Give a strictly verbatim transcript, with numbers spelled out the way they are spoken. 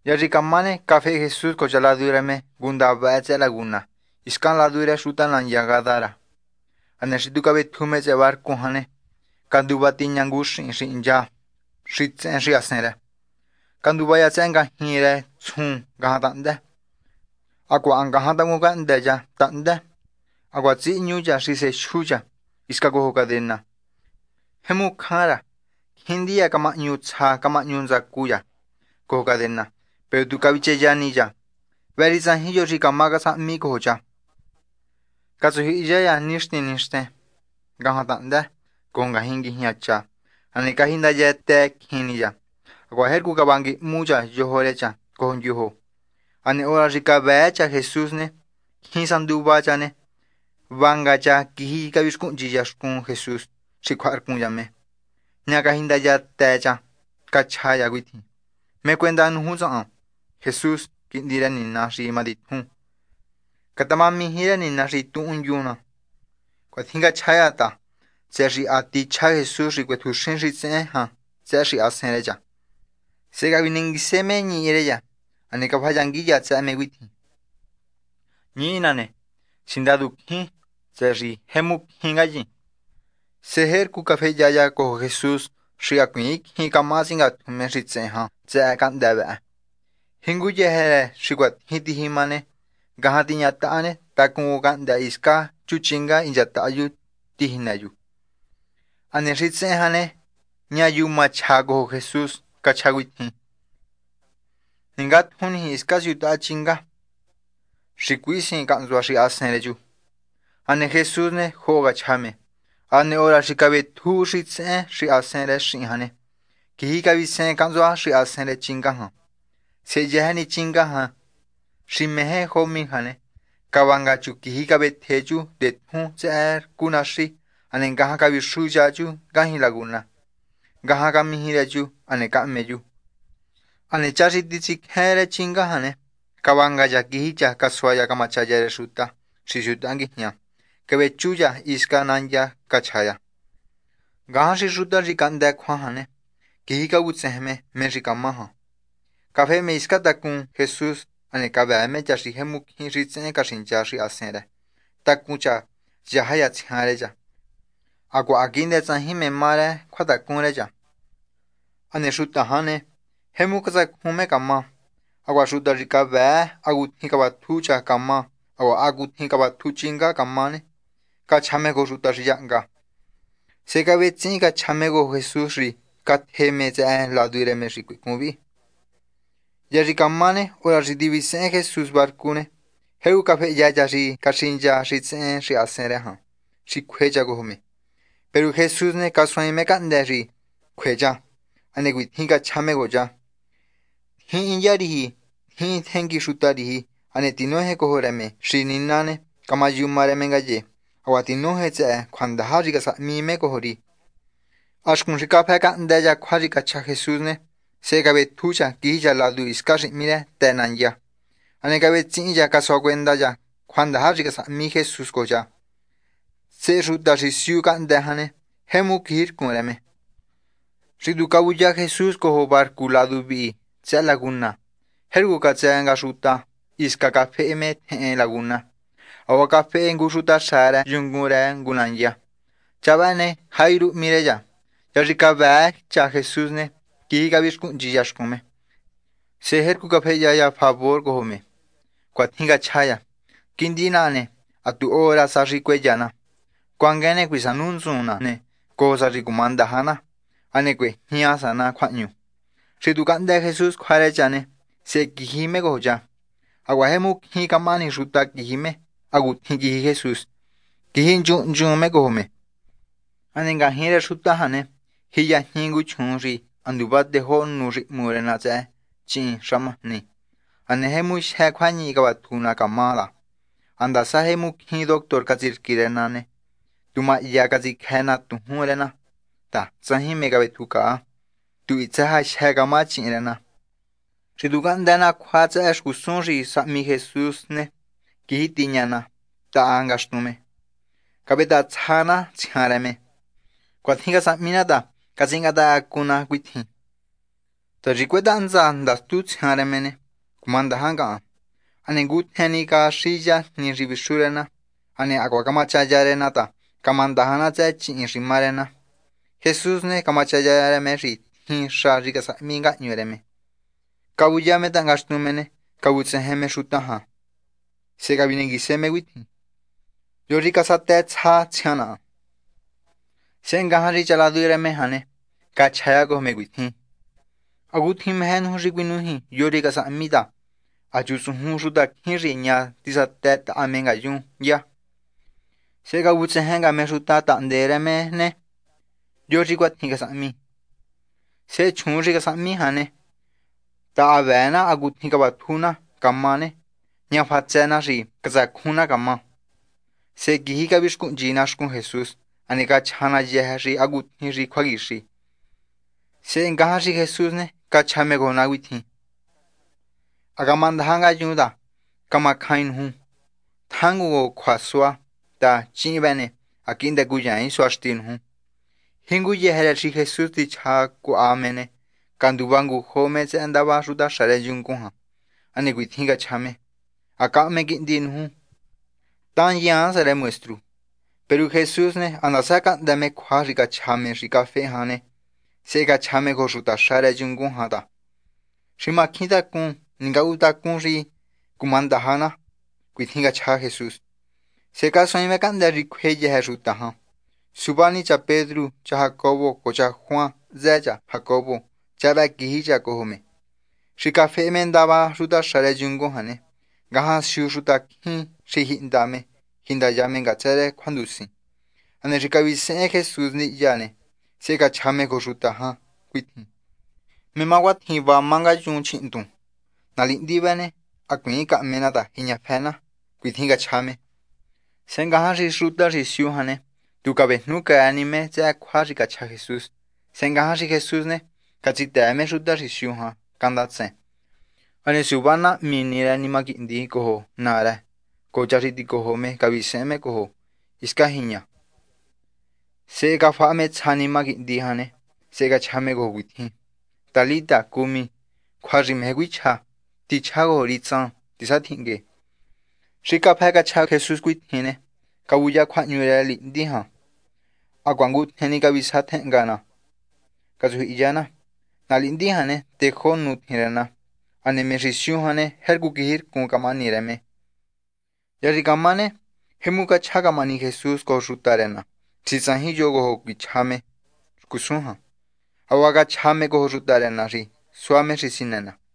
Yari kamane café Jesús kocha la dureme gunda baetse laguna. Iskan la dure shutan lan yagadara. Aneshitu kabet kume se bar kuhane. Kandubati nyangush in shin ja. Shit en shi asnere. Kandubaya tsenga hire tsun gahatande. Akwa angahanda muga ndeja tande. Akwa tsi nyuja shi se shuja. Iska goho kadena. Hemu kara. Hindia kama nyutsa kama nyunza kuya. Goho kadena. Pero tu kaviche ya ni ya. Veri san hiyo rika maga san mi ko ja. Kazu hi ya ya nishti nishte. Gaha tanda. Konga hingi hiacha. Ane kahinda ya te hini ya. Agua her kuka bangi muja yohore cha. Kohon yoho. Ane ora rika vecha Jesús ne. Hinsan duba cha ne. Vanga cha kihi kaviskun jiyashkun Jesús. Shikwar kun ya me. Nya kahinda ya te cha. Kachaya witi. Me cuenta nuhusa Jesús kindira ni nashi madithu. Katamami hira ni nashi tuun yuna. Kwa thinga chaya ta. Tseshi ati cha Jesús rikwetu shinshi tse ha. Tseshi asen ja. Sega viningi seme ni ireya. Ane kapayangi ya tse me witi. Ni inane. Sindadu ki. Tseshi hemu hinga yi. Seher ku kafe yaya ko Jesús. Shia kuik hi kamasinga tume shi tse ha. Tse kan debe. Hingu yehere shikwat hiti himane. Gahati nyataane. Takun ganda iska. Chuchinga injatayu. Tihinayu. Ane shi tse hane. Nyayu machago Jesús. Kachawiti. Ningat huni iska syuta chinga. Shikuisi kanzua shi asenreju. Ane Jesús ne hoga chame. Ane ora shikabe tu shi tse shi asenre shi hane. Kihi kabi sen kanzua shi asenre chinga han. Se yehani chinga han. Shi mehe homi hane. Kawanga chu kihi kabe teju de tu tse kuna shi. Ane gaha kabi shuja ju gahi laguna. Gaha kami hireju ane kameju. Ane chashi titsik here chinga hane. Kawanga ya kihi cha kaswaya kamachaya resulta. Shi shutangi hiya. Kebe chuya iska nanya kachaya. Gaha shi shuta rikanda kwa hane. Kihi kabu tsehme men rikama han. Kafe me iska takun Jesús ane kabe me chashi hemu ki ritsen kashin chashi asenre. Takun cha jahaya tshare ja. Agua aginde tsahi me mare kwa takun re ja. Ane shuta hane. Hemu kaza kume kama. Agua shuta rikabe agu hikaba tucha kama. Agua agu hikaba tuchinga kama ne. Ka chamego shuta shiyanga. Se kabe tsinga chamego Jesús ri. Ka teme tse la duire me shikubi. Yari kamane ora ri divisen Jesús barkune. Heu kafe ya ya ri kashinja ri tsen ri asenre han. Shi kweja gohome. Pero Jesús ne kaswai me kande ri kweja. Ane gui hinga chamego ja. Hin yari hi. Hin tengi shutari hi. Ane tinohe kohoreme. Shi ninane kamayumare mengaye. Awa tinohe tse kwanda hari kasa mime kohori. Ashkun shi kafe kande ya kwari kacha Jesús ne. Se kabe tucha kija ladu iskashi mire tenan ya. Ane kabe tsinja kaso kwenda ya. Kwanda hari kasa mi Jesús koja. Se ruta shi siu kande hane. Hemu kihir kureme. Si du kabuya Jesús koho barku ladu bi. Tse laguna. Hergu ka tse nga ruta. Iska kafe me ten laguna. Awa kafe ngu ruta shara yungure ngunanya. Chabane hairu mire ya. Yarika bae cha Jesús ne. Kihi kabishkun jiyashkume. Seher ku kafe ya ya favor kohome. Kwa tinga chaya. Kindina ne. Atu ora sari kwejana. Kwangene kwisanunzuna ne. Kosa rikumanda hana. Ane kwe hiasa na kwanyu. Si tu kande Jesús kware chane. Se kihime goja. Agua hemu kihi kamani ruta kihime. Agu kihi Jesús. Kihi njun njun me kohome. Ane nga hire ruta hane. Hiya hingu chunri. Andubat de ho nuri murena tse. Chin shamahni. Ane hemu she kwanyi kabatuna kamala. Anda sa hemu kihi doktor kazir kirenane. Tuma iya kazik hena tuhurena. Ta tsahi megabetuka. Tu itzaha she kama chinrena. Si tu kandana kwa tse eshkusunri sa mi Jesús ne. Kihi tiñana. Ta angashtume. Kabeta tsana tshareme. Kwa tinga sa minata. Kazinga da kuna kwiti. recuerda anza ndastu tsaremene kumanda hanga ane guteni ka shilla ni ribishurena ane akwa kamachayarena ta kamandahana tsa chi rimarena Jesús ne kamachayareme ri hin sha ri kasa minga nyureme kabuyame tangastumene kabutseheme shutaha se kabine giseme witi yori kasa te tsa tsyana se ngahari chala dureme hane kachaya ko me witi aguthi mehen hu rikwinuhi yori kasa amida achusuhu shuta khinri nya tisa te ta amenga yun ya se kabutsehenga me shuta ta ndereme ne yori kwatni kasa mi se chunri kasa mi hane ta avena aguthi kabathuna kamane nya phatsena ri kasa khuna kama se gihi kabishku jinashku Jesus anika chhana ye ri aguthi ri khwagi ri se ngaha ri Jesus ne kachame gona withi agamandhanga yuda kamakhain hu thangu khwaswa ta chibane akinde guyain swastin hu hingu ye hera ri Jesus ti cha ku amene kandubangu home se andaba ruda share yungu ha ane withi ga chame akame gindin hu tan ya se le muestru pero Jesus ne anasaka dame khwari ka chame ri ka fe hane se ga chame go ruta share yungu ha da shima khida kun ninga uta kun ri kumandahana kwithinga cha Jesus se ka soime kanda ri khweye ha ruta ha subani cha Pedro cha Jacobo ko cha Juan zeja Jacobo cha ba gihi cha ko home shika fe mendaba ruta share jungo hane gaha shu ruta khin shi hindame hinda yame ga chere khwandusi ane shika vise Jesus ni yane se ka chame ko ruta ha kwithi me mawat hi wa manga jun chintu nalindi bane akmi ka mena ta hinya phena kwithinga chame senga ha ri ruta ri shu hane tu ka be nu ka anime cha khwari ka cha Jesus senga ha ri Jesus ne ka chita me ruta ri shu ha kanda tse ane subana mini ra ni ma kindi ko nara ko cha ri ti ko me ka vise me ko iska hinya se ka fa me chani ma kindi hane se ka chame go withi talita kumi khwari me gwicha ti chago ri tsan ti sa thinge shika pha ka cha Jesus kwithi ne ka buya khwanyure li ndi ha akwangu theni ka bisa thengana ka ju iyana nalindi hane te khonu thirana ane me rishu hane hergu gihir ku kamani reme yari kamane hemu ka cha kamani Jesus ko rutarena chisahi yogo ho kichame kusuha awaga chame ko rutarena ri swame risinena